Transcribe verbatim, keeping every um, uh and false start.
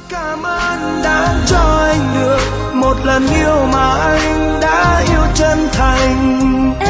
Cảm ơn đã cho anh được một lần yêu mà anh đã yêu chân thành.